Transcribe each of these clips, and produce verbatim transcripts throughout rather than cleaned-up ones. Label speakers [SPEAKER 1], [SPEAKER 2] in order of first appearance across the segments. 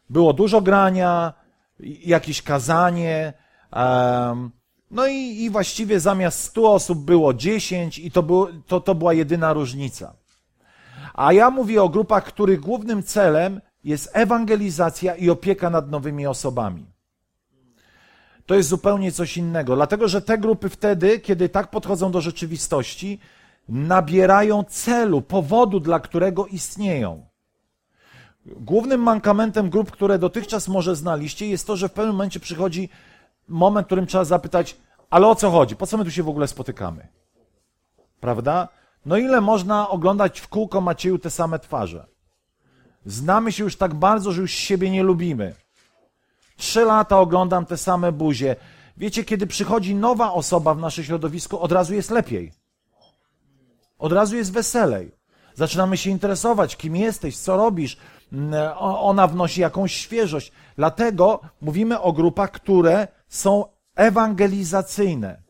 [SPEAKER 1] Było dużo grania, jakieś kazanie, no i, i właściwie zamiast stu osób było dziesięć i to, było, to, to była jedyna różnica. A ja mówię o grupach, których głównym celem jest ewangelizacja i opieka nad nowymi osobami. To jest zupełnie coś innego, dlatego że te grupy wtedy, kiedy tak podchodzą do rzeczywistości, nabierają celu, powodu, dla którego istnieją. Głównym mankamentem grup, które dotychczas może znaliście, jest to, że w pewnym momencie przychodzi moment, w którym trzeba zapytać, ale o co chodzi? Po co my tu się w ogóle spotykamy? Prawda? No ile można oglądać w kółko, Macieju, te same twarze? Znamy się już tak bardzo, że już siebie nie lubimy. Trzy lata oglądam te same buzie. Wiecie, kiedy przychodzi nowa osoba w nasze środowisko, od razu jest lepiej. Od razu jest weselej. Zaczynamy się interesować, kim jesteś, co robisz. Ona wnosi jakąś świeżość. Dlatego mówimy o grupach, które są ewangelizacyjne.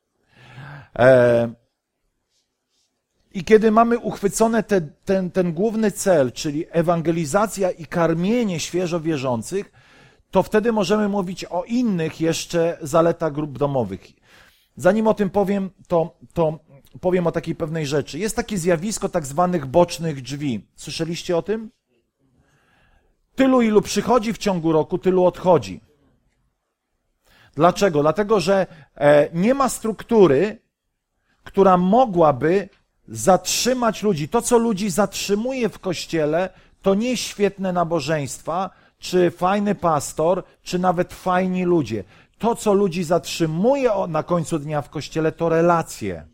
[SPEAKER 1] I kiedy mamy uchwycone te, ten, ten główny cel, czyli ewangelizacja i karmienie świeżo wierzących, to wtedy możemy mówić o innych jeszcze zaletach grup domowych. Zanim o tym powiem, to, to powiem o takiej pewnej rzeczy. Jest takie zjawisko tak zwanych bocznych drzwi. Słyszeliście o tym? Tylu, ilu przychodzi w ciągu roku, tylu odchodzi. Dlaczego? Dlatego, że nie ma struktury, która mogłaby zatrzymać ludzi. To, co ludzi zatrzymuje w Kościele, to nie świetne nabożeństwa, czy fajny pastor, czy nawet fajni ludzie. To, co ludzi zatrzymuje na końcu dnia w Kościele, to relacje.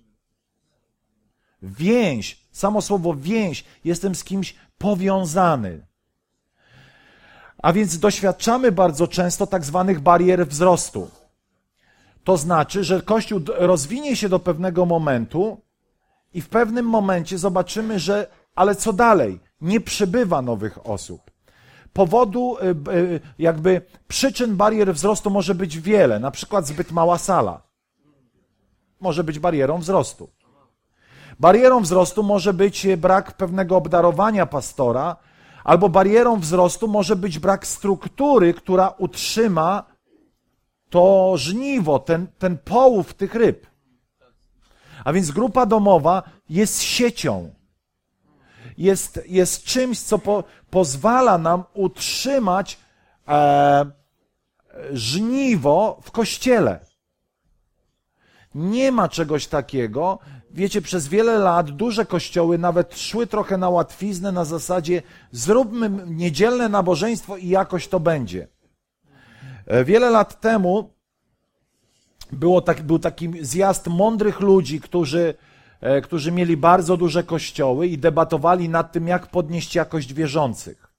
[SPEAKER 1] Więź, samo słowo więź, jestem z kimś powiązany. A więc doświadczamy bardzo często tak zwanych barier wzrostu. To znaczy, że Kościół rozwinie się do pewnego momentu i w pewnym momencie zobaczymy, że ale co dalej? Nie przybywa nowych osób. Powodu, jakby przyczyn barier wzrostu może być wiele, na przykład zbyt mała sala. Może być barierą wzrostu. Barierą wzrostu może być brak pewnego obdarowania pastora, albo barierą wzrostu może być brak struktury, która utrzyma to żniwo, ten, ten połów tych ryb. A więc grupa domowa jest siecią. Jest, jest czymś, co po, pozwala nam utrzymać e, żniwo w Kościele. Nie ma czegoś takiego. Wiecie, przez wiele lat duże kościoły nawet szły trochę na łatwiznę na zasadzie zróbmy niedzielne nabożeństwo i jakoś to będzie. Wiele lat temu było tak, był taki zjazd mądrych ludzi, którzy, którzy mieli bardzo duże kościoły i debatowali nad tym, jak podnieść jakość wierzących.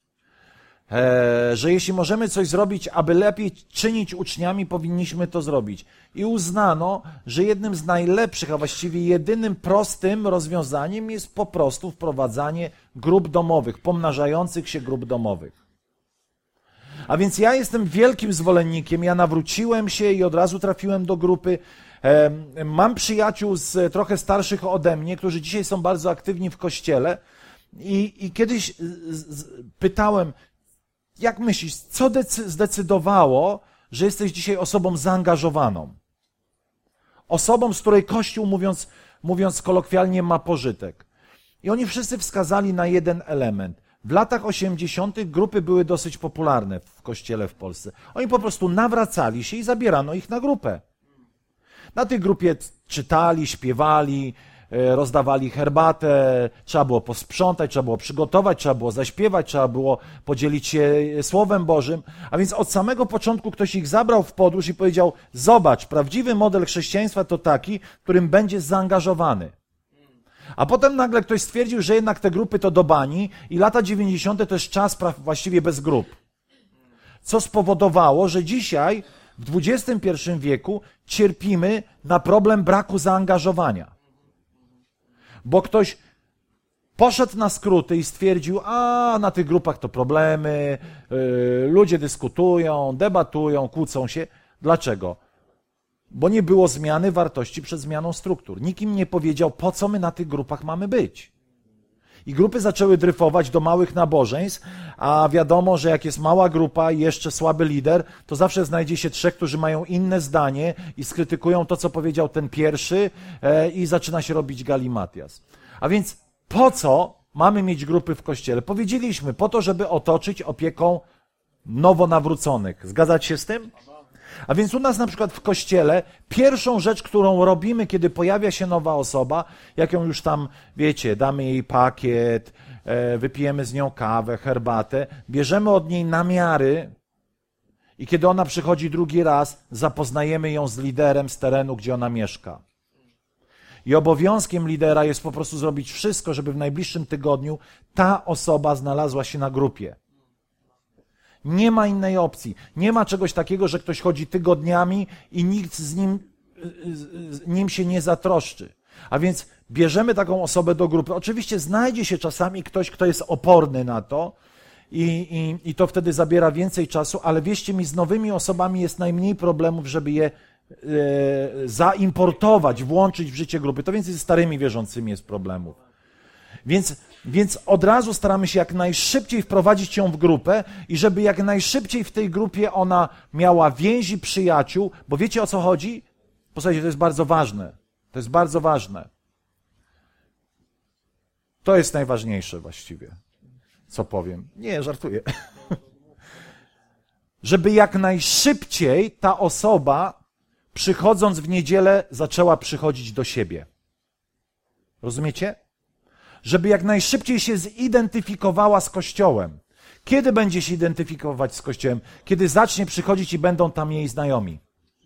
[SPEAKER 1] Że jeśli możemy coś zrobić, aby lepiej czynić uczniami, powinniśmy to zrobić. I uznano, że jednym z najlepszych, a właściwie jedynym prostym rozwiązaniem jest po prostu wprowadzanie grup domowych, pomnażających się grup domowych. A więc ja jestem wielkim zwolennikiem, ja nawróciłem się i od razu trafiłem do grupy. Mam przyjaciół z trochę starszych ode mnie, którzy dzisiaj są bardzo aktywni w Kościele i, i kiedyś pytałem, jak myślisz, co zdecydowało, że jesteś dzisiaj osobą zaangażowaną? Osobą, z której Kościół, mówiąc, mówiąc kolokwialnie, ma pożytek. I oni wszyscy wskazali na jeden element. W latach osiemdziesiątych grupy były dosyć popularne w Kościele w Polsce. Oni po prostu nawracali się i zabierano ich na grupę. Na tej grupie czytali, śpiewali, rozdawali herbatę, trzeba było posprzątać, trzeba było przygotować, trzeba było zaśpiewać, trzeba było podzielić się Słowem Bożym. A więc od samego początku ktoś ich zabrał w podróż i powiedział, zobacz, prawdziwy model chrześcijaństwa to taki, w którym będziesz zaangażowany. A potem nagle ktoś stwierdził, że jednak te grupy to do bani i lata dziewięćdziesiąte to jest czas właściwie bez grup. Co spowodowało, że dzisiaj w dwudziestym pierwszym wieku cierpimy na problem braku zaangażowania. Bo ktoś poszedł na skróty i stwierdził, a na tych grupach to problemy, yy, ludzie dyskutują, debatują, kłócą się. Dlaczego? Bo nie było zmiany wartości przed zmianą struktur. Nikt im nie powiedział, po co my na tych grupach mamy być. I grupy zaczęły dryfować do małych nabożeństw, a wiadomo, że jak jest mała grupa i jeszcze słaby lider, to zawsze znajdzie się trzech, którzy mają inne zdanie i skrytykują to, co powiedział ten pierwszy e, i zaczyna się robić galimatias. A więc po co mamy mieć grupy w Kościele? Powiedzieliśmy, po to, żeby otoczyć opieką nowonawróconych. Zgadzacie się z tym? A więc u nas na przykład w Kościele pierwszą rzecz, którą robimy, kiedy pojawia się nowa osoba, jak ją już tam, wiecie, damy jej pakiet, e, wypijemy z nią kawę, herbatę, bierzemy od niej namiary i kiedy ona przychodzi drugi raz, zapoznajemy ją z liderem z terenu, gdzie ona mieszka. I obowiązkiem lidera jest po prostu zrobić wszystko, żeby w najbliższym tygodniu ta osoba znalazła się na grupie. Nie ma innej opcji. Nie ma czegoś takiego, że ktoś chodzi tygodniami i nikt z nim, z nim się nie zatroszczy. A więc bierzemy taką osobę do grupy. Oczywiście znajdzie się czasami ktoś, kto jest oporny na to i, i, i to wtedy zabiera więcej czasu, ale wierzcie mi, z nowymi osobami jest najmniej problemów, żeby je e, zaimportować, włączyć w życie grupy. To więcej ze starymi wierzącymi jest problemów. Więc, więc od razu staramy się jak najszybciej wprowadzić ją w grupę i żeby jak najszybciej w tej grupie ona miała więzi przyjaciół, bo wiecie, o co chodzi? Posłuchajcie, to jest bardzo ważne. To jest bardzo ważne. To jest najważniejsze właściwie, co powiem. Nie, żartuję. Żeby jak najszybciej ta osoba, przychodząc w niedzielę, zaczęła przychodzić do siebie. Rozumiecie? Żeby jak najszybciej się zidentyfikowała z Kościołem. Kiedy będzie się identyfikować z Kościołem? Kiedy zacznie przychodzić i będą tam jej znajomi.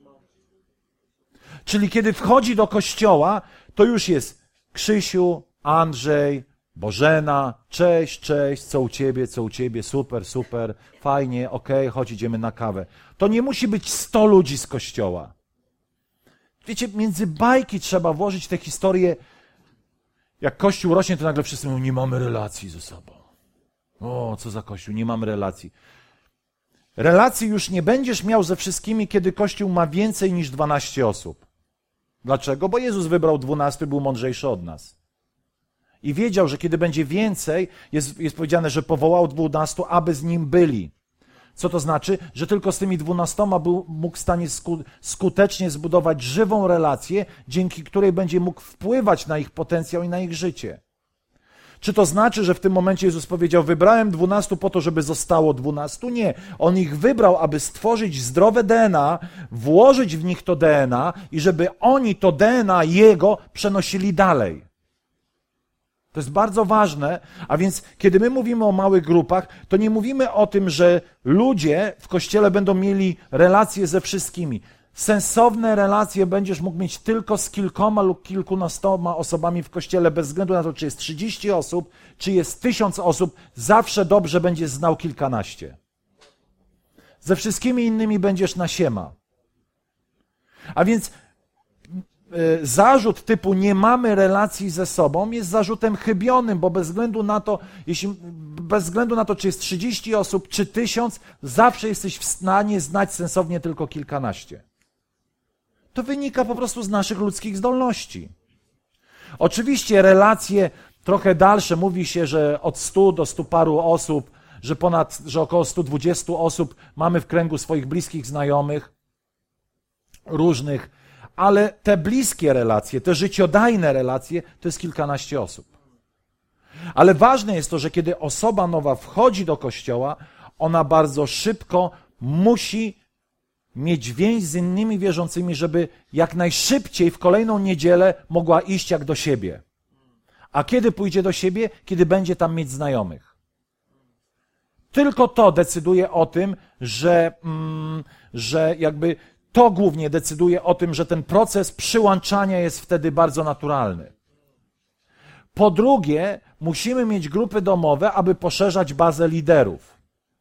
[SPEAKER 1] Czyli kiedy wchodzi do Kościoła, to już jest Krzysiu, Andrzej, Bożena, cześć, cześć, co u ciebie, co u ciebie, super, super, fajnie, okej, okay, chodź, idziemy na kawę. To nie musi być sto ludzi z Kościoła. Wiecie, między bajki trzeba włożyć tę historię. Jak Kościół rośnie, to nagle wszyscy mówią, nie mamy relacji ze sobą. O, co za Kościół, nie mamy relacji. Relacji już nie będziesz miał ze wszystkimi, kiedy Kościół ma więcej niż dwanaście osób. Dlaczego? Bo Jezus wybrał dwunastu, był mądrzejszy od nas. I wiedział, że kiedy będzie więcej, jest, jest powiedziane, że powołał dwunastu, aby z nim byli. Co to znaczy? Że tylko z tymi dwunastoma był, mógł w stanie sku, skutecznie zbudować żywą relację, dzięki której będzie mógł wpływać na ich potencjał i na ich życie. Czy to znaczy, że w tym momencie Jezus powiedział, wybrałem dwunastu po to, żeby zostało dwunastu? Nie. On ich wybrał, aby stworzyć zdrowe D N A, włożyć w nich to D N A i żeby oni to D N A Jego przenosili dalej. To jest bardzo ważne, a więc kiedy my mówimy o małych grupach, to nie mówimy o tym, że ludzie w Kościele będą mieli relacje ze wszystkimi. Sensowne relacje będziesz mógł mieć tylko z kilkoma lub kilkunastoma osobami w Kościele, bez względu na to, czy jest trzydzieści osób, czy jest tysiąc osób, zawsze dobrze będziesz znał kilkanaście. Ze wszystkimi innymi będziesz na siema. A więc zarzut typu nie mamy relacji ze sobą jest zarzutem chybionym, bo bez względu na to, jeśli, bez względu na to, czy jest trzydzieści osób, czy tysiąc, zawsze jesteś w stanie znać sensownie tylko kilkanaście. To wynika po prostu z naszych ludzkich zdolności. Oczywiście relacje trochę dalsze, mówi się, że od stu do stu paru osób, że ponad, że około stu dwudziestu osób mamy w kręgu swoich bliskich znajomych, różnych, ale te bliskie relacje, te życiodajne relacje, to jest kilkanaście osób. Ale ważne jest to, że kiedy osoba nowa wchodzi do Kościoła, ona bardzo szybko musi mieć więź z innymi wierzącymi, żeby jak najszybciej w kolejną niedzielę mogła iść jak do siebie. A kiedy pójdzie do siebie? Kiedy będzie tam mieć znajomych. Tylko to decyduje o tym, że, mm, że jakby to głównie decyduje o tym, że ten proces przyłączania jest wtedy bardzo naturalny. Po drugie, musimy mieć grupy domowe, aby poszerzać bazę liderów.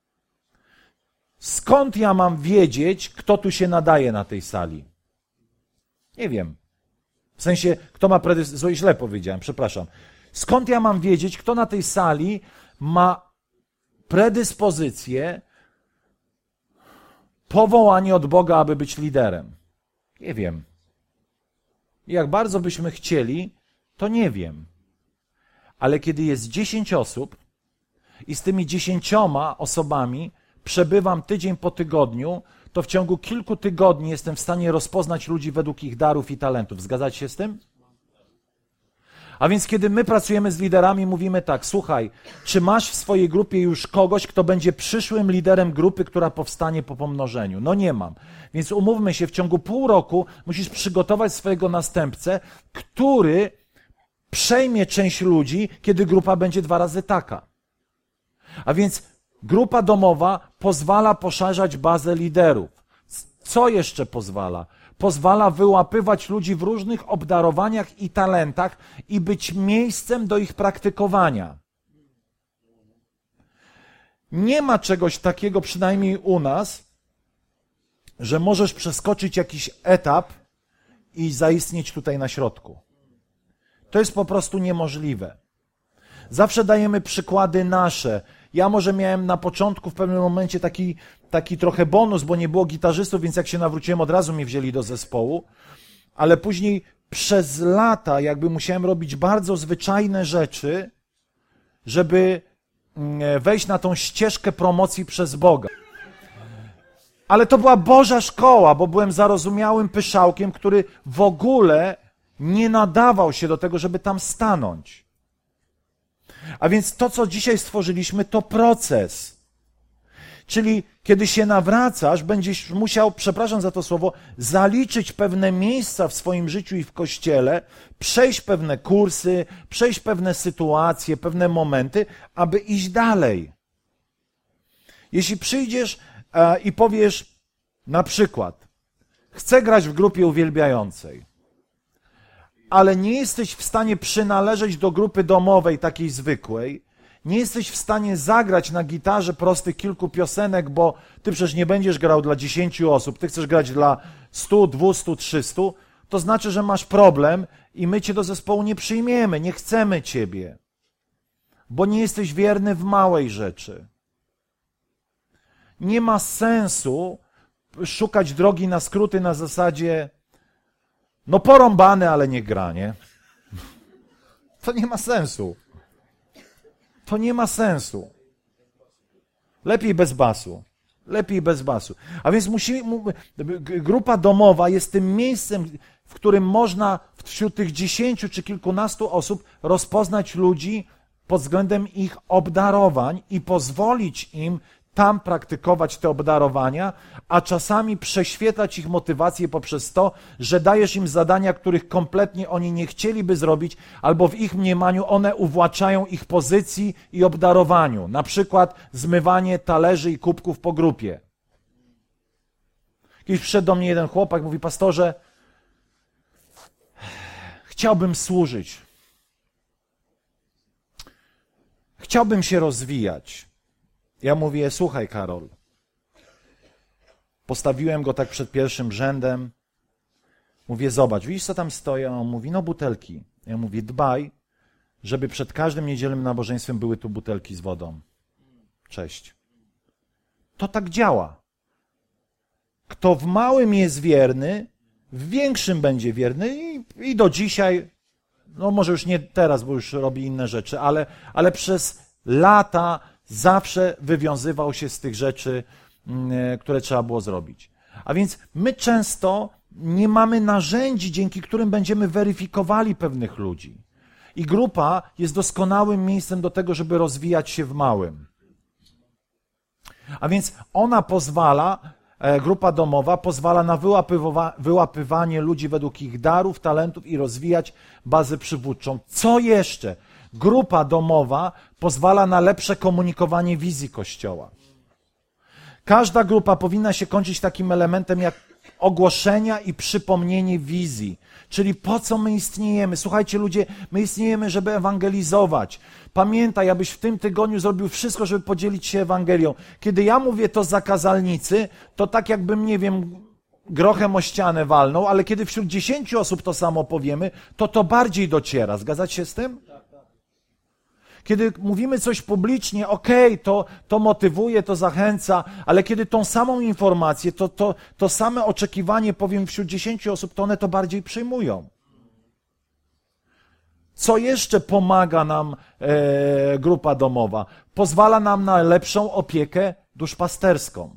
[SPEAKER 1] Skąd ja mam wiedzieć, kto tu się nadaje na tej sali? Nie wiem. W sensie, kto ma predyspozycję, źle powiedziałem, przepraszam. Skąd ja mam wiedzieć, kto na tej sali ma predyspozycję, powołanie od Boga, aby być liderem? Nie wiem. I jak bardzo byśmy chcieli, to nie wiem. Ale kiedy jest dziesięć osób i z tymi dziesięcioma osobami przebywam tydzień po tygodniu, to w ciągu kilku tygodni jestem w stanie rozpoznać ludzi według ich darów i talentów. Zgadzacie się z tym? A więc kiedy my pracujemy z liderami, mówimy tak, słuchaj, czy masz w swojej grupie już kogoś, kto będzie przyszłym liderem grupy, która powstanie po pomnożeniu? No nie mam. Więc umówmy się, w ciągu pół roku musisz przygotować swojego następcę, który przejmie część ludzi, kiedy grupa będzie dwa razy taka. A więc grupa domowa pozwala poszerzać bazę liderów. Co jeszcze pozwala? Pozwala wyłapywać ludzi w różnych obdarowaniach i talentach i być miejscem do ich praktykowania. Nie ma czegoś takiego, przynajmniej u nas, że możesz przeskoczyć jakiś etap i zaistnieć tutaj na środku. To jest po prostu niemożliwe. Zawsze dajemy przykłady nasze. Ja może miałem na początku w pewnym momencie taki, taki trochę bonus, bo nie było gitarzystów, więc jak się nawróciłem, od razu mnie wzięli do zespołu, ale później przez lata jakby musiałem robić bardzo zwyczajne rzeczy, żeby wejść na tą ścieżkę promocji przez Boga. Ale to była Boża szkoła, bo byłem zarozumiałym pyszałkiem, który w ogóle nie nadawał się do tego, żeby tam stanąć. A więc to, co dzisiaj stworzyliśmy, to proces. Czyli kiedy się nawracasz, będziesz musiał, przepraszam za to słowo, zaliczyć pewne miejsca w swoim życiu i w Kościele, przejść pewne kursy, przejść pewne sytuacje, pewne momenty, aby iść dalej. Jeśli przyjdziesz e, i powiesz na przykład, chcę grać w grupie uwielbiającej, ale nie jesteś w stanie przynależeć do grupy domowej, takiej zwykłej, nie jesteś w stanie zagrać na gitarze prostych kilku piosenek, bo ty przecież nie będziesz grał dla dziesięciu osób, ty chcesz grać dla stu, dwustu, trzystu, to znaczy, że masz problem i my cię do zespołu nie przyjmiemy, nie chcemy ciebie, bo nie jesteś wierny w małej rzeczy. Nie ma sensu szukać drogi na skróty na zasadzie no porąbany, ale nie gra, nie? To nie ma sensu. To nie ma sensu. Lepiej bez basu. Lepiej bez basu. A więc musi, grupa domowa jest tym miejscem, w którym można wśród tych dziesięciu czy kilkunastu osób rozpoznać ludzi pod względem ich obdarowań i pozwolić im tam praktykować te obdarowania, a czasami prześwietlać ich motywację poprzez to, że dajesz im zadania, których kompletnie oni nie chcieliby zrobić, albo w ich mniemaniu one uwłaczają ich pozycji i obdarowaniu. Na przykład zmywanie talerzy i kubków po grupie. Kiedyś przyszedł do mnie jeden chłopak, mówi, pastorze, chciałbym służyć. Chciałbym się rozwijać. Ja mówię, słuchaj Karol, postawiłem go tak przed pierwszym rzędem, mówię, zobacz, widzisz co tam stoi? A on mówi, no butelki. Ja mówię, dbaj, żeby przed każdym niedzielnym nabożeństwem były tu butelki z wodą. Cześć. To tak działa. Kto w małym jest wierny, w większym będzie wierny i, i do dzisiaj, no może już nie teraz, bo już robi inne rzeczy, ale, ale przez lata zawsze wywiązywał się z tych rzeczy, które trzeba było zrobić. A więc my często nie mamy narzędzi, dzięki którym będziemy weryfikowali pewnych ludzi. I grupa jest doskonałym miejscem do tego, żeby rozwijać się w małym. A więc ona pozwala, grupa domowa pozwala na wyłapywa, wyłapywanie ludzi według ich darów, talentów i rozwijać bazę przywódczą. Co jeszcze? Grupa domowa pozwala na lepsze komunikowanie wizji Kościoła. Każda grupa powinna się kończyć takim elementem jak ogłoszenia i przypomnienie wizji. Czyli po co my istniejemy? Słuchajcie ludzie, my istniejemy, żeby ewangelizować. Pamiętaj, abyś w tym tygodniu zrobił wszystko, żeby podzielić się Ewangelią. Kiedy ja mówię to za kazalnicy, to tak jakbym, nie wiem, grochem o ścianę walnął, ale kiedy wśród dziesięciu osób to samo powiemy, to to bardziej dociera. Zgadzacie się z tym? Kiedy mówimy coś publicznie, okej, okay, to, to motywuje, to zachęca, ale kiedy tą samą informację, to, to, to same oczekiwanie powiem wśród dziesięciu osób, to one to bardziej przyjmują. Co jeszcze pomaga nam e, grupa domowa? Pozwala nam na lepszą opiekę duszpasterską.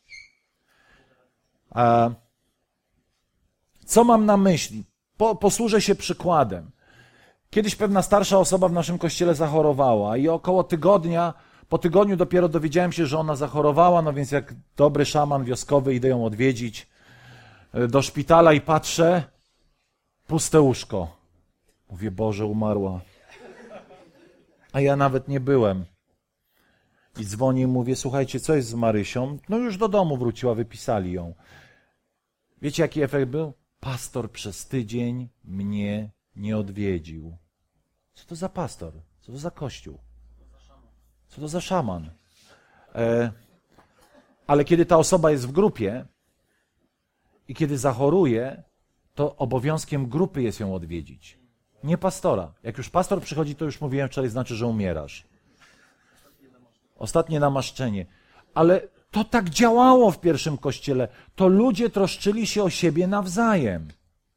[SPEAKER 1] E, co mam na myśli? Po, posłużę się przykładem. Kiedyś pewna starsza osoba w naszym kościele zachorowała i około tygodnia, po tygodniu dopiero dowiedziałem się, że ona zachorowała, no więc jak dobry szaman wioskowy idę ją odwiedzić do szpitala i patrzę, puste łóżko. Mówię, Boże, umarła. A ja nawet nie byłem. I dzwonię i mówię, słuchajcie, co jest z Marysią? No już do domu wróciła, wypisali ją. Wiecie, jaki efekt był? Pastor przez tydzień mnie nie odwiedził. Co to za pastor? Co to za kościół? Co to za szaman? E, ale kiedy ta osoba jest w grupie i kiedy zachoruje, to obowiązkiem grupy jest ją odwiedzić. Nie pastora. Jak już pastor przychodzi, to już mówiłem wczoraj, znaczy, że umierasz. Ostatnie namaszczenie. Ale to tak działało w pierwszym kościele. To ludzie troszczyli się o siebie nawzajem.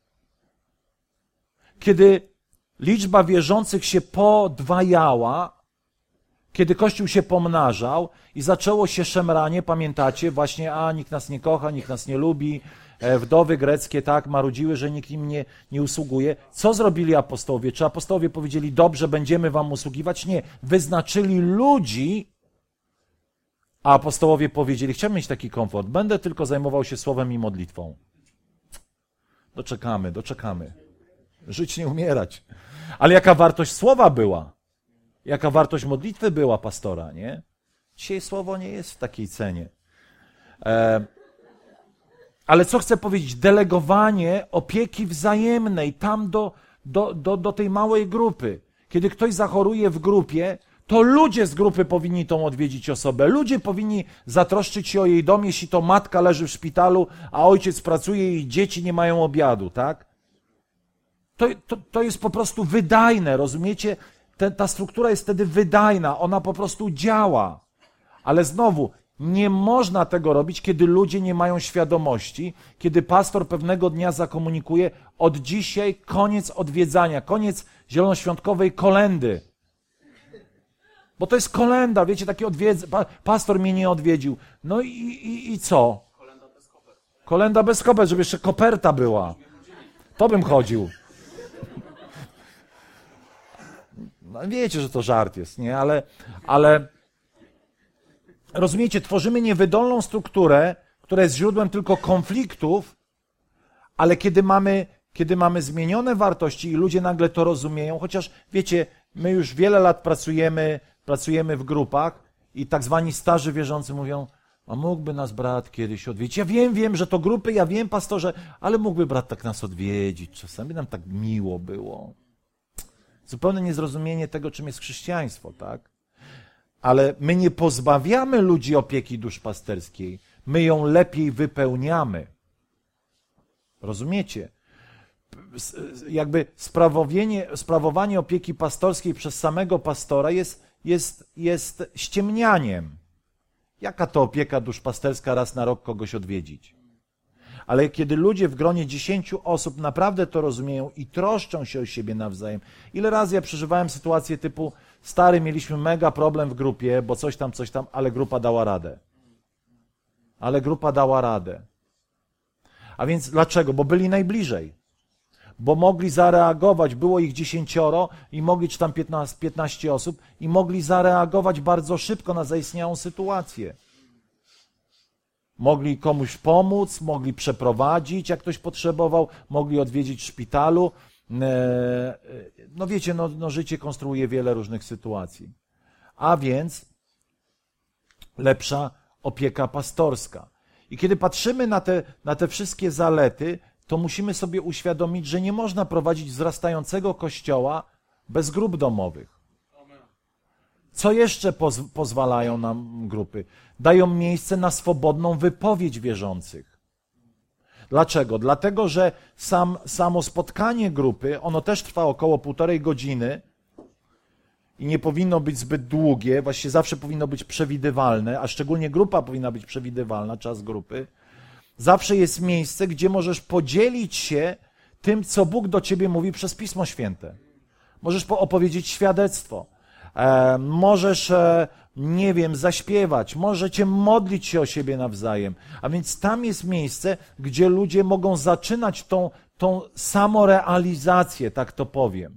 [SPEAKER 1] Kiedy liczba wierzących się podwajała, kiedy Kościół się pomnażał i zaczęło się szemranie, pamiętacie, właśnie, a nikt nas nie kocha, nikt nas nie lubi, wdowy greckie tak marudziły, że nikt im nie, nie usługuje. Co zrobili apostołowie? Czy apostołowie powiedzieli, dobrze, będziemy wam usługiwać? Nie. Wyznaczyli ludzi, a apostołowie powiedzieli, chciałem mieć taki komfort, będę tylko zajmował się słowem i modlitwą. Doczekamy, doczekamy. Żyć, nie umierać. Ale jaka wartość słowa była? Jaka wartość modlitwy była pastora, nie? Dzisiaj słowo nie jest w takiej cenie. E, ale co chcę powiedzieć? Delegowanie opieki wzajemnej tam do, do, do, do tej małej grupy. Kiedy ktoś zachoruje w grupie, to ludzie z grupy powinni tą odwiedzić osobę. Ludzie powinni zatroszczyć się o jej dom, jeśli to matka leży w szpitalu, a ojciec pracuje i dzieci nie mają obiadu, tak? To, to, to jest po prostu wydajne, rozumiecie? Ta, ta struktura jest wtedy wydajna, ona po prostu działa. Ale znowu, nie można tego robić, kiedy ludzie nie mają świadomości, kiedy pastor pewnego dnia zakomunikuje, od dzisiaj koniec odwiedzania, koniec zielonoświątkowej kolendy. Bo to jest kolenda, wiecie, takie odwiedz... Pastor mnie nie odwiedził. No i, i, i co? Kolenda bez kopert. Kolenda bez kopert, żeby jeszcze koperta była. To bym chodził. No, wiecie, że to żart jest, nie? Ale, ale rozumiecie, tworzymy niewydolną strukturę, która jest źródłem tylko konfliktów, ale kiedy mamy, kiedy mamy zmienione wartości i ludzie nagle to rozumieją, chociaż wiecie, my już wiele lat pracujemy, pracujemy w grupach i tak zwani starzy wierzący mówią, a mógłby nas brat kiedyś odwiedzić. Ja wiem, wiem, że to grupy, ja wiem, pastorze, ale mógłby brat tak nas odwiedzić. Czasami nam tak miło było. Zupełne niezrozumienie tego, czym jest chrześcijaństwo, tak? Ale my nie pozbawiamy ludzi opieki duszpasterskiej. My ją lepiej wypełniamy. Rozumiecie? Jakby sprawowanie, sprawowanie opieki pastorskiej przez samego pastora jest, jest, jest ściemnianiem. Jaka to opieka duszpasterska raz na rok kogoś odwiedzić? Ale kiedy ludzie w gronie dziesięciu osób naprawdę to rozumieją i troszczą się o siebie nawzajem. Ile razy ja przeżywałem sytuację typu, stary, mieliśmy mega problem w grupie, bo coś tam, coś tam, ale grupa dała radę. Ale grupa dała radę. A więc dlaczego? Bo byli najbliżej. Bo mogli zareagować, było ich dziesięcioro i mogli, czy tam piętnaście osób, i mogli zareagować bardzo szybko na zaistniałą sytuację. Mogli komuś pomóc, mogli przeprowadzić, jak ktoś potrzebował, mogli odwiedzić w szpitalu. No wiecie, no, no życie konstruuje wiele różnych sytuacji. A więc lepsza opieka pastorska. I kiedy patrzymy na te, na te wszystkie zalety, to musimy sobie uświadomić, że nie można prowadzić wzrastającego kościoła bez grup domowych. Co jeszcze poz, pozwalają nam grupy? Dają miejsce na swobodną wypowiedź wierzących. Dlaczego? Dlatego, że sam, samo spotkanie grupy, ono też trwa około półtorej godziny i nie powinno być zbyt długie, właściwie zawsze powinno być przewidywalne, a szczególnie grupa powinna być przewidywalna, czas grupy. Zawsze jest miejsce, gdzie możesz podzielić się tym, co Bóg do ciebie mówi przez Pismo Święte. Możesz opowiedzieć świadectwo. E, możesz, e, nie wiem, zaśpiewać. Możecie modlić się o siebie nawzajem. A więc tam jest miejsce, gdzie ludzie mogą zaczynać tą, tą samorealizację, tak to powiem.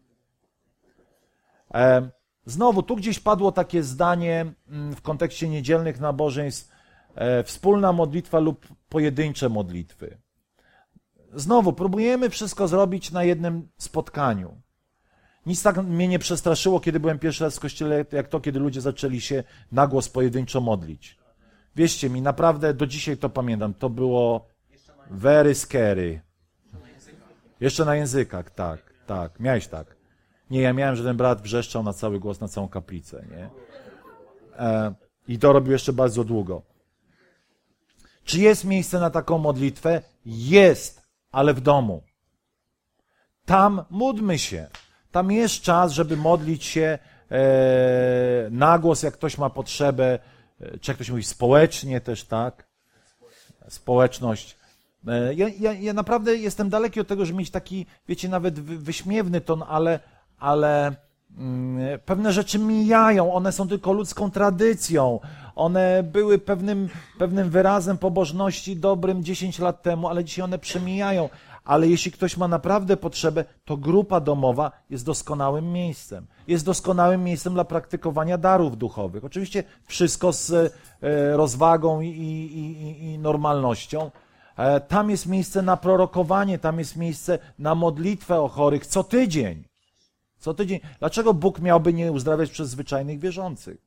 [SPEAKER 1] E, znowu, tu gdzieś padło takie zdanie w kontekście niedzielnych nabożeństw, e, wspólna modlitwa lub pojedyncze modlitwy. Znowu, próbujemy wszystko zrobić na jednym spotkaniu. Nic tak mnie nie przestraszyło, kiedy byłem pierwszy raz w kościele, jak to, kiedy ludzie zaczęli się na głos pojedynczo modlić. Wierzcie mi, naprawdę do dzisiaj to pamiętam. To było very scary. Jeszcze na językach, tak, tak. Miałeś tak. Nie, ja miałem, że ten brat wrzeszczał na cały głos, na całą kaplicę, nie? E, I to robił jeszcze bardzo długo. Czy jest miejsce na taką modlitwę? Jest, ale w domu. Tam módlmy się. Tam jest czas, żeby modlić się e, na głos, jak ktoś ma potrzebę, e, czy jak ktoś mówi społecznie też, tak? Społeczność. E, ja, ja, ja naprawdę jestem daleki od tego, żeby mieć taki, wiecie, nawet wy, wyśmiewny ton, ale, ale mm, pewne rzeczy mijają, one są tylko ludzką tradycją. One były pewnym, pewnym wyrazem pobożności dobrym dziesięć lat temu, ale dzisiaj one przemijają. Ale jeśli ktoś ma naprawdę potrzebę, to grupa domowa jest doskonałym miejscem. Jest doskonałym miejscem dla praktykowania darów duchowych. Oczywiście wszystko z rozwagą i, i, i, i normalnością. Tam jest miejsce na prorokowanie, tam jest miejsce na modlitwę o chorych co tydzień. Co tydzień. Dlaczego Bóg miałby nie uzdrawiać przez zwyczajnych wierzących?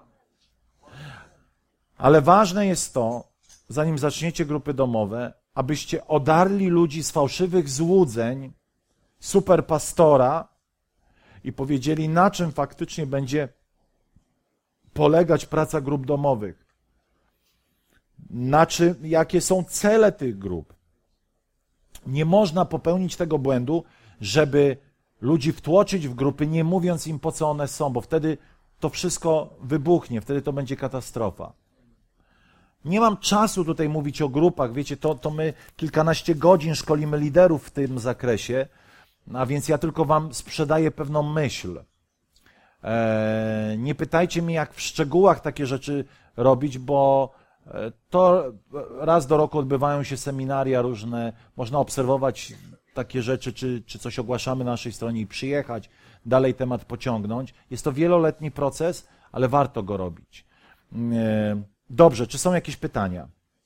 [SPEAKER 1] Ale ważne jest to, zanim zaczniecie grupy domowe, abyście odarli ludzi z fałszywych złudzeń superpastora i powiedzieli, na czym faktycznie będzie polegać praca grup domowych. Na czym, jakie są cele tych grup. Nie można popełnić tego błędu, żeby ludzi wtłoczyć w grupy, nie mówiąc im, po co one są, bo wtedy to wszystko wybuchnie, wtedy to będzie katastrofa. Nie mam czasu tutaj mówić o grupach, wiecie, to, to my kilkanaście godzin szkolimy liderów w tym zakresie, a więc ja tylko wam sprzedaję pewną myśl. Eee, nie pytajcie mnie, jak w szczegółach takie rzeczy robić, bo to raz do roku odbywają się seminaria różne, można obserwować takie rzeczy, czy, czy coś ogłaszamy na naszej stronie i przyjechać, dalej temat pociągnąć. Jest to wieloletni proces, ale warto go robić. Eee, Dobrze, czy są jakieś pytania?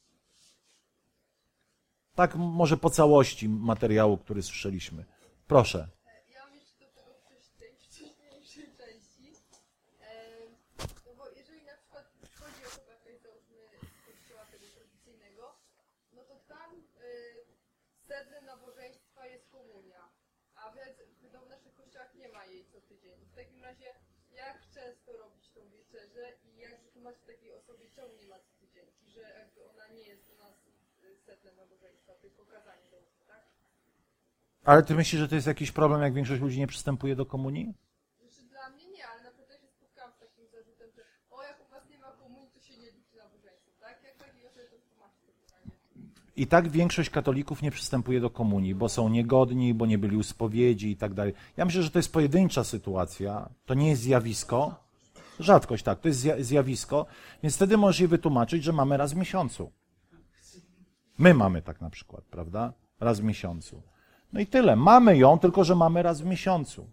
[SPEAKER 1] Tak, może po całości materiału, który słyszeliśmy. Proszę.
[SPEAKER 2] Ja mam jeszcze do tego tej wcześniejszej części. No bo jeżeli na przykład chodzi o osoba jakaś, załóżmy, z kościoła tego tradycyjnego, no to tam sednem nabożeństwa jest komunia, a w naszych kościołach nie ma jej co tydzień. W takim razie jak często robić tą wieczerzę i jak wytłumaczyć takiej osobie, czemu nie ma co tydzień i że jakby ona nie jest u nas sednem nabożeństwa, tylko kazanie do usług, tak?
[SPEAKER 1] Ale ty myślisz, że to jest jakiś problem, jak większość ludzi nie przystępuje do komunii?
[SPEAKER 2] Znaczy dla mnie nie, ale naprawdę się spotkałam z takim zarzutem, że o, jak u was nie ma komunii, to się nie liczy nabożeństwo, tak? Jak takiej osobie to wytłumaczyć to pytanie?
[SPEAKER 1] I tak większość katolików nie przystępuje do komunii, bo są niegodni, bo nie byli u spowiedzi i tak dalej. Ja myślę, że to jest pojedyncza sytuacja, to nie jest zjawisko. Rzadkość, tak, to jest zjawisko, więc wtedy możesz je wytłumaczyć, że mamy raz w miesiącu. My mamy tak na przykład, prawda? Raz w miesiącu. No i tyle. Mamy ją, tylko że mamy raz w miesiącu.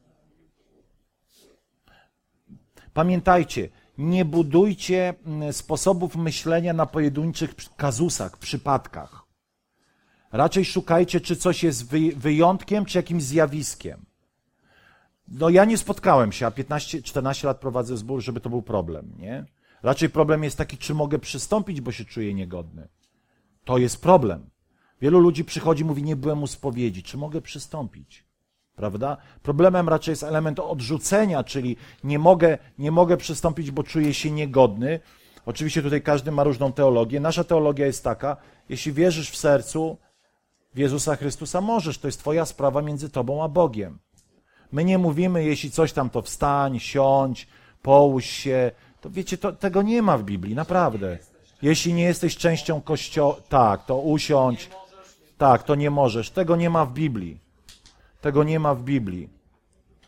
[SPEAKER 1] Pamiętajcie, nie budujcie sposobów myślenia na pojedynczych kazusach, przypadkach. Raczej szukajcie, czy coś jest wyjątkiem, czy jakimś zjawiskiem. No ja nie spotkałem się, a piętnaście czternaście lat prowadzę zbór, żeby to był problem, nie? Raczej problem jest taki, czy mogę przystąpić, bo się czuję niegodny. To jest problem. Wielu ludzi przychodzi i mówi, nie byłem u spowiedzi, czy mogę przystąpić? Prawda? Problemem raczej jest element odrzucenia, czyli nie mogę, nie mogę przystąpić, bo czuję się niegodny. Oczywiście tutaj każdy ma różną teologię. Nasza teologia jest taka, jeśli wierzysz w sercu w Jezusa Chrystusa, możesz. To jest twoja sprawa między tobą a Bogiem. My nie mówimy, jeśli coś tam, to wstań, siądź, połóż się. To wiecie, to, tego nie ma w Biblii, naprawdę. Jeśli nie jesteś częścią Kościoła, tak, to usiądź. Tak, to nie możesz. Tego nie ma w Biblii. Tego nie ma w Biblii.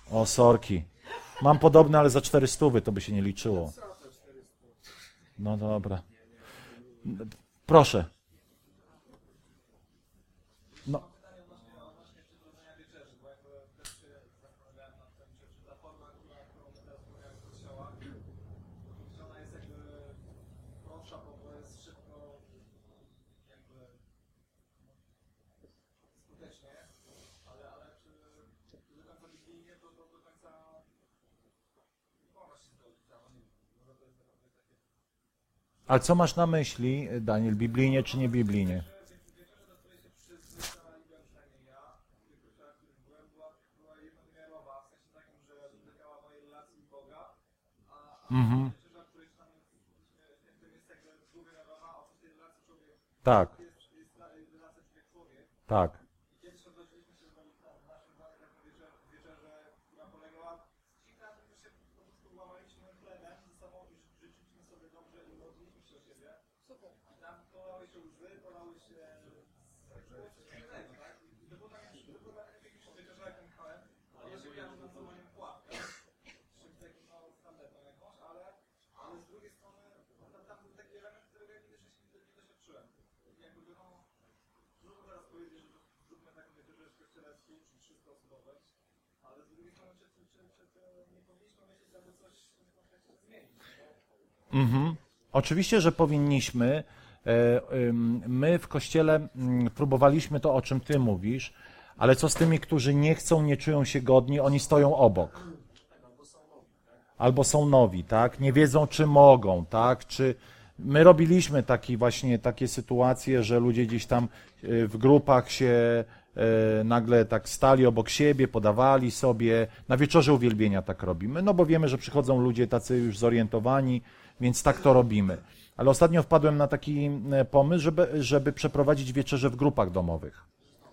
[SPEAKER 1] O, sorki. Mam podobne, ale za cztery stówy to by się nie liczyło. No dobra. Proszę. No. Ale co masz na myśli, Daniel, biblijnie czy nie biblijnie? Mhm. Tak. Tak. Mhm. Oczywiście, że powinniśmy. My w Kościele próbowaliśmy to, o czym ty mówisz, ale co z tymi, którzy nie chcą, nie czują się godni, oni stoją obok. Albo są nowi, tak? Nie wiedzą, czy mogą, tak? Czy my robiliśmy taki właśnie takie sytuacje, że ludzie gdzieś tam w grupach się nagle tak stali obok siebie, podawali sobie. Na wieczorze uwielbienia tak robimy, no bo wiemy, że przychodzą ludzie tacy już zorientowani, więc tak to robimy. Ale ostatnio wpadłem na taki pomysł, żeby, żeby przeprowadzić wieczerze w grupach domowych.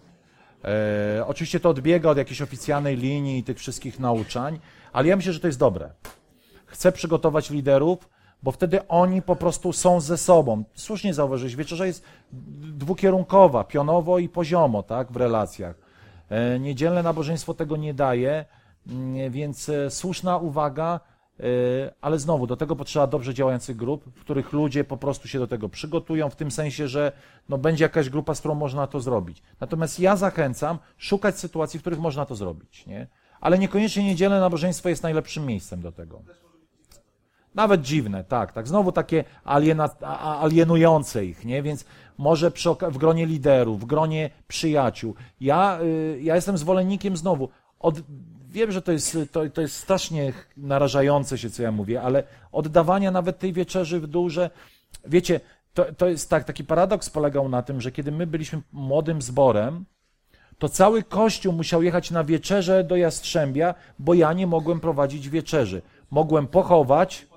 [SPEAKER 1] E, oczywiście to odbiega od jakiejś oficjalnej linii i tych wszystkich nauczań, ale ja myślę, że to jest dobre. Chcę przygotować liderów, bo wtedy oni po prostu są ze sobą. Słusznie zauważyłeś, wieczerza jest dwukierunkowa, pionowo i poziomo, tak, w relacjach. E, niedzielne nabożeństwo tego nie daje, więc e, słuszna uwaga, ale znowu, do tego potrzeba dobrze działających grup, w których ludzie po prostu się do tego przygotują, w tym sensie, że no, będzie jakaś grupa, z którą można to zrobić. Natomiast ja zachęcam szukać sytuacji, w których można to zrobić, nie? Ale niekoniecznie niedzielne nabożeństwo jest najlepszym miejscem do tego. Nawet dziwne, tak, tak. Znowu takie aliena, alienujące ich, nie? Więc może przy, w gronie liderów, w gronie przyjaciół. Ja, y, ja jestem zwolennikiem znowu od Wiem, że to jest, to, to jest strasznie narażające się, co ja mówię, ale oddawania nawet tej wieczerzy w dół, że wiecie, to, to jest tak, taki paradoks polegał na tym, że kiedy my byliśmy młodym zborem, to cały Kościół musiał jechać na wieczerzę do Jastrzębia, bo ja nie mogłem prowadzić wieczerzy. Mogłem pochować,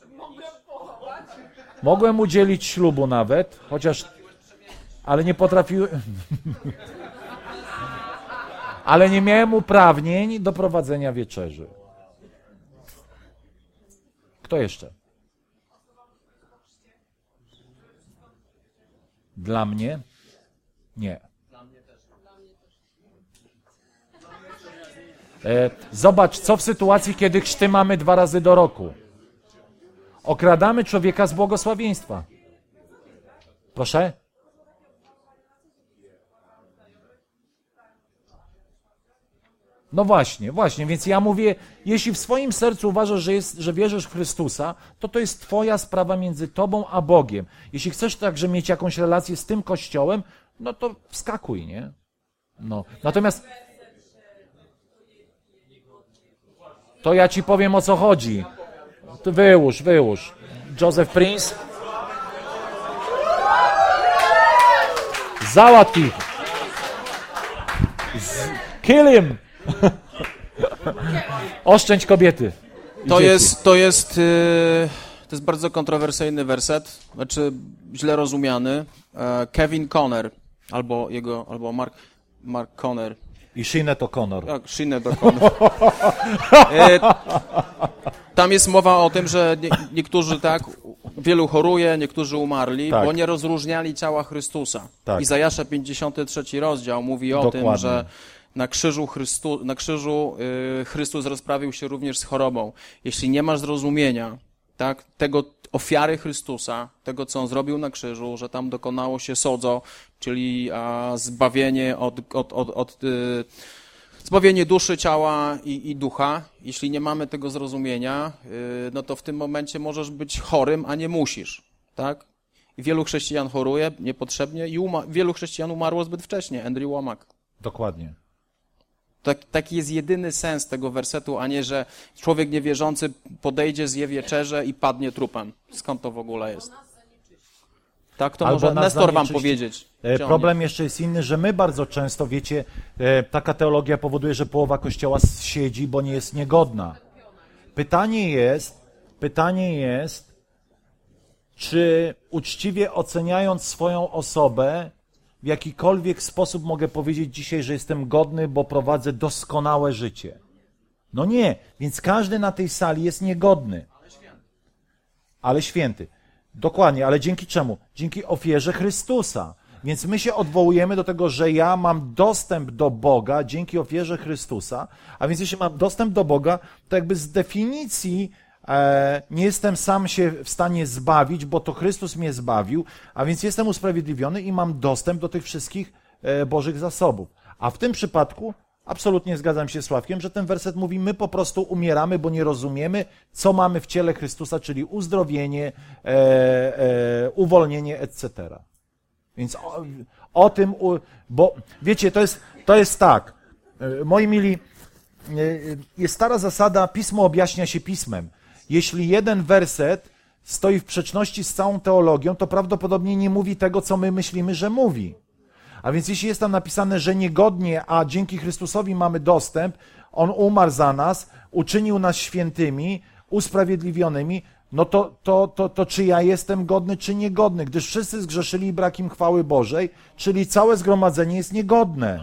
[SPEAKER 1] mogłem udzielić ślubu nawet, chociaż, ale nie potrafiłem... Ale nie miałem uprawnień do prowadzenia wieczerzy. Kto jeszcze? Dla mnie? Nie. E, zobacz, co w sytuacji, kiedy chrzty mamy dwa razy do roku. Okradamy człowieka z błogosławieństwa. Proszę? No właśnie, właśnie, więc ja mówię, jeśli w swoim sercu uważasz, że, jest, że wierzysz w Chrystusa, to to jest twoja sprawa między tobą a Bogiem. Jeśli chcesz także mieć jakąś relację z tym Kościołem, no to wskakuj, nie? No. Natomiast to ja ci powiem, o co chodzi. To wyłóż, wyłóż. Joseph Prince. Załatw ich. Z... Kill him. Oszczędź kobiety.
[SPEAKER 3] To jest, to jest, yy, to jest bardzo kontrowersyjny werset, znaczy źle rozumiany. E, Kevin Conner, albo jego, albo Mark, Mark Conner.
[SPEAKER 1] I Sinead O'Connor.
[SPEAKER 3] Tak, Sinead O'Connor. E, tam jest mowa o tym, że nie, niektórzy tak, wielu choruje, niektórzy umarli, tak, bo nie rozróżniali ciała Chrystusa. Tak. Izajasza pięćdziesiąty trzeci rozdział mówi o Dokładnie. tym, że Na krzyżu, Chrystu, na krzyżu yy, Chrystus rozprawił się również z chorobą. Jeśli nie masz zrozumienia, tak, tego ofiary Chrystusa, tego, co On zrobił na krzyżu, że tam dokonało się sodzo, czyli a, zbawienie od, od, od, od yy, zbawienie duszy, ciała i, i ducha. Jeśli nie mamy tego zrozumienia, yy, no to w tym momencie możesz być chorym, a nie musisz, tak? I wielu chrześcijan choruje niepotrzebnie i uma- wielu chrześcijan umarło zbyt wcześnie. Andrew Womack.
[SPEAKER 1] Dokładnie.
[SPEAKER 3] Tak, taki jest jedyny sens tego wersetu, a nie, że człowiek niewierzący podejdzie, zje wieczerzę i padnie trupem. Skąd to w ogóle jest? Tak, to
[SPEAKER 1] Albo
[SPEAKER 3] może
[SPEAKER 1] nas
[SPEAKER 3] Nestor wam
[SPEAKER 1] zanieczyści-
[SPEAKER 3] powiedzieć.
[SPEAKER 1] E,
[SPEAKER 3] Czy on
[SPEAKER 1] Problem jeszcze jest inny, że my bardzo często, wiecie, e, taka teologia powoduje, że połowa Kościoła siedzi, bo nie jest niegodna. Pytanie jest, pytanie jest, czy uczciwie oceniając swoją osobę, w jakikolwiek sposób mogę powiedzieć dzisiaj, że jestem godny, bo prowadzę doskonałe życie. No nie, więc każdy na tej sali jest niegodny. Ale święty. Dokładnie, ale dzięki czemu? Dzięki ofierze Chrystusa. Więc my się odwołujemy do tego, że ja mam dostęp do Boga dzięki ofierze Chrystusa, a więc jeśli mam dostęp do Boga, to jakby z definicji e, nie jestem sam się w stanie zbawić, bo to Chrystus mnie zbawił, a więc jestem usprawiedliwiony i mam dostęp do tych wszystkich e, Bożych zasobów. A w tym przypadku absolutnie zgadzam się z Sławkiem, że ten werset mówi, my po prostu umieramy, bo nie rozumiemy, co mamy w ciele Chrystusa, czyli uzdrowienie, e, e, uwolnienie, et cetera. Więc o, o tym, u, bo wiecie, to jest, to jest tak, e, moi mili, e, jest stara zasada, Pismo objaśnia się Pismem. Jeśli jeden werset stoi w sprzeczności z całą teologią, to prawdopodobnie nie mówi tego, co my myślimy, że mówi. A więc jeśli jest tam napisane, że niegodnie, a dzięki Chrystusowi mamy dostęp, On umarł za nas, uczynił nas świętymi, usprawiedliwionymi, no to, to, to, to czy ja jestem godny, czy niegodny? Gdyż wszyscy zgrzeszyli i brak im chwały Bożej, czyli całe zgromadzenie jest niegodne.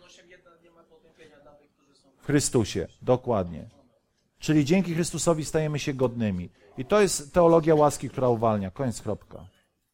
[SPEAKER 1] W Chrystusie, dokładnie. Czyli dzięki Chrystusowi stajemy się godnymi. I to jest teologia łaski, która uwalnia. Koniec, kropka.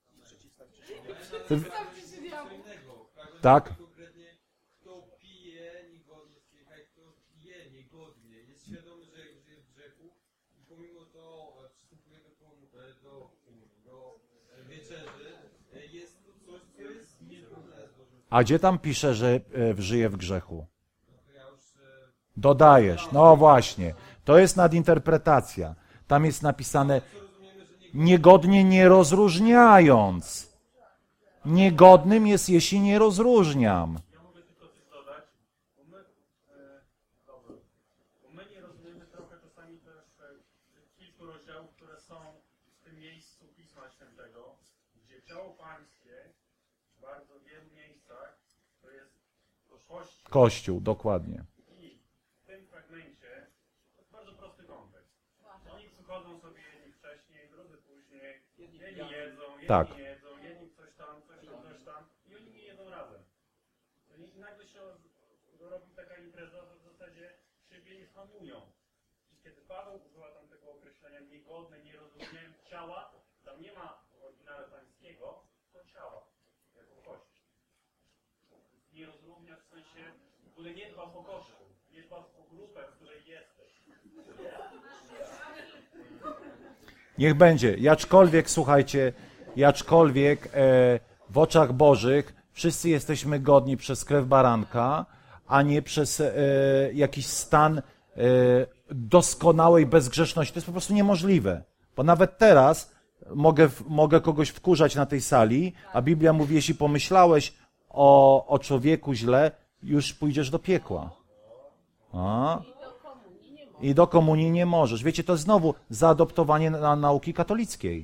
[SPEAKER 1] Tak?
[SPEAKER 4] Konkretnie, kto pije niegodnie, kto pije niegodnie, jest świadomy, że żyje w grzechu i pomimo to przystępuje do, do, do wieczerzy, jest to coś, co jest niezgodne z Bożym.
[SPEAKER 1] A gdzie tam pisze, że e, żyje w grzechu? Dodajesz. No właśnie. To jest nadinterpretacja. Tam jest napisane niegodnie nie rozróżniając. Niegodnym jest, jeśli nie rozróżniam.
[SPEAKER 5] Ja mogę tylko coś dodać, bo my, e, dobra, bo my nie rozumiemy trochę czasami też e, kilku rozdziałów, które są w tym miejscu Pisma Świętego, gdzie ciało pańskie w bardzo wielu miejscach to jest Kościół.
[SPEAKER 1] Kościół, dokładnie.
[SPEAKER 5] I w tym fragmencie to jest bardzo prosty kontekst. Oni przychodzą sobie jedni wcześniej, drudzy później, jedni jedzą, jedni
[SPEAKER 1] Tak.
[SPEAKER 5] nie jedzą, jedni coś tam, coś tam, coś tam i oni nie jedzą razem. I nagle się robi taka impreza, że w zasadzie siebie nie hamują. I kiedy Paweł używa tam tego określenia niegodne, nie rozumieją ciała, tam nie ma w oryginale pańskiego, to ciała, jako kość. Nie rozróżnia w sensie, w ogóle nie dba o kościół, nie dba o grupę, w której jesteś.
[SPEAKER 1] Niech będzie. Jaczkolwiek, słuchajcie, jaczkolwiek e, w oczach Bożych wszyscy jesteśmy godni przez krew baranka, a nie przez e, jakiś stan e, doskonałej bezgrzeszności. To jest po prostu niemożliwe. Bo nawet teraz mogę, mogę kogoś wkurzać na tej sali, a Biblia mówi, jeśli pomyślałeś o, o człowieku źle, już pójdziesz do piekła. A? I do komunii nie możesz. Wiecie, to znowu zaadoptowanie na nauki katolickiej.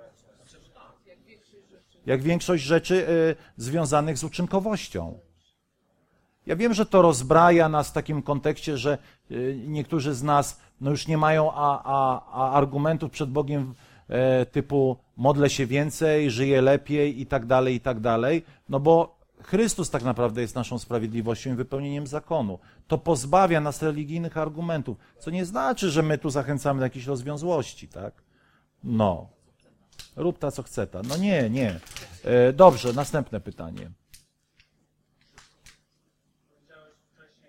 [SPEAKER 1] Jak większość rzeczy y, związanych z uczynkowością. Ja wiem, że to rozbraja nas w takim kontekście, że y, niektórzy z nas no już nie mają a, a, a argumentów przed Bogiem y, typu modlę się więcej, żyję lepiej i tak dalej, i tak dalej. No bo Chrystus tak naprawdę jest naszą sprawiedliwością i wypełnieniem zakonu. To pozbawia nas religijnych argumentów, co nie znaczy, że my tu zachęcamy do jakiejś rozwiązłości, tak? No. Rób ta, co chce ta. No nie, nie. E, dobrze, następne pytanie.
[SPEAKER 5] Powiedziałeś wcześniej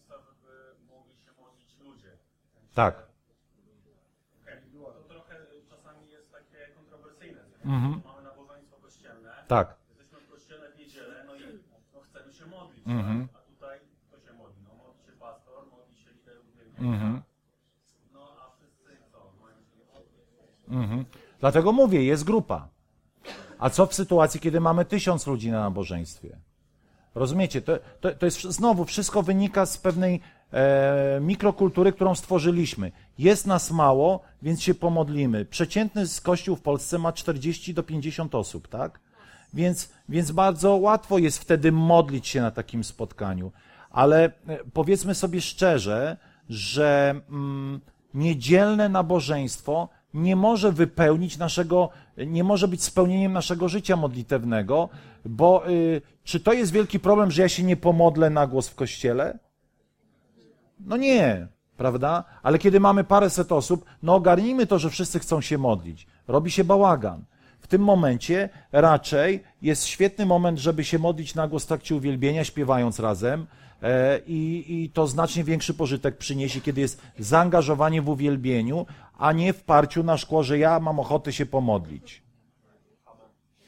[SPEAKER 5] miejsca, żeby mogli się modlić ludzie.
[SPEAKER 1] Tak.
[SPEAKER 5] Okej, to trochę czasami jest takie kontrowersyjne.
[SPEAKER 1] Mhm.
[SPEAKER 5] Mamy nabożeństwo kościelne,
[SPEAKER 1] Tak.
[SPEAKER 5] jesteśmy w kościele w niedzielę, no i no, chcemy się modlić,
[SPEAKER 1] Mhm.
[SPEAKER 5] tak? A tutaj kto się modli? No modli się pastor, modli się lider uwielbienia.
[SPEAKER 1] Mhm.
[SPEAKER 5] No a wszyscy co? Mają się nie modlić.
[SPEAKER 1] Mhm. Dlatego mówię, jest grupa. A co w sytuacji, kiedy mamy tysiąc ludzi na nabożeństwie? Rozumiecie? To, to, to jest znowu wszystko wynika z pewnej e, mikrokultury, którą stworzyliśmy. Jest nas mało, więc się pomodlimy. Przeciętny kościół w Polsce ma czterdzieści do pięćdziesięciu osób, tak? Więc, więc bardzo łatwo jest wtedy modlić się na takim spotkaniu. Ale e, powiedzmy sobie szczerze, że mm, niedzielne nabożeństwo nie może wypełnić naszego, nie może być spełnieniem naszego życia modlitewnego, bo y, czy to jest wielki problem, że ja się nie pomodlę na głos w kościele? No nie, prawda? Ale kiedy mamy paręset osób, no ogarnijmy to, że wszyscy chcą się modlić. Robi się bałagan. W tym momencie raczej jest świetny moment, żeby się modlić na głos w trakcie uwielbienia, śpiewając razem, e, i, i to znacznie większy pożytek przyniesie, kiedy jest zaangażowanie w uwielbieniu, a nie w parciu na szkło, że ja mam ochotę się pomodlić.